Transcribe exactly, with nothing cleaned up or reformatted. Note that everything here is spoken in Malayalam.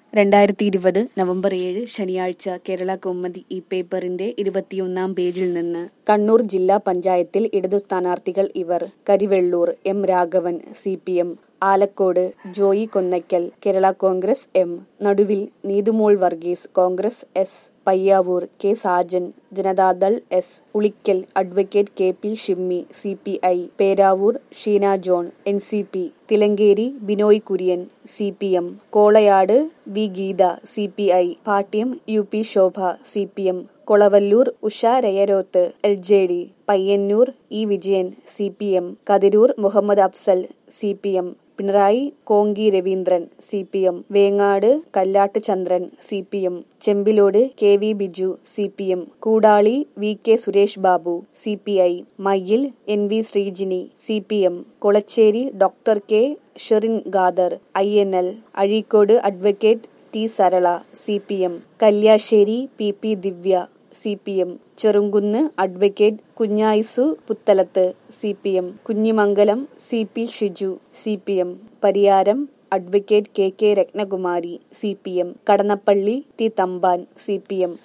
രണ്ടായിരത്തി ഇരുപത് നവംബർ ഏഴ് ശനിയാഴ്ച കേരള കൗമുദി ഈ പേപ്പറിന്റെ ഇരുപത്തിയൊന്നാം പേജിൽ നിന്ന്. കണ്ണൂർ ജില്ലാ പഞ്ചായത്തിൽ ഇടതു സ്ഥാനാർത്ഥികൾ ഇവർ: Karivellur M Raghavan C P M, Alakode Joy Konnakkal Kerala Congress M, Naduvil Neethumol Varghese Congress S, Payyavoor K Sajan Janata Dal S, Ulikkal advocate K P Shimmy C P I, Peravoor Sheena John N C P, Thillankeri Binoy Kurian C P M, Kolayad V Geetha C P I, Pattiam U P Shobha C P M, Kolavallur Usha Rayaroth L J D, Payyanur E Vijayan C P M, Kathirur Muhammad Afsal C P M, Pinarayi Konki Raveendran C P M, Vengad Kallattu Chandran C P M, Chembilode K V Biju C P M, Koodali V K Suresh Babu C P I, Mayyil N V Sreejini C P M, Kolacheri doctor K Sherin Khader I N L, Azhikode advocate T Sarala C P M, Kalliasseri P P Divya C P M, Cherukunnu advocate Kunhayisu Puthalath C P M, Kunhimangalam C P Shiju C P M, Pariyaram advocate K K Rathnakumari C P M, Kadannappalli T Thampan C P M,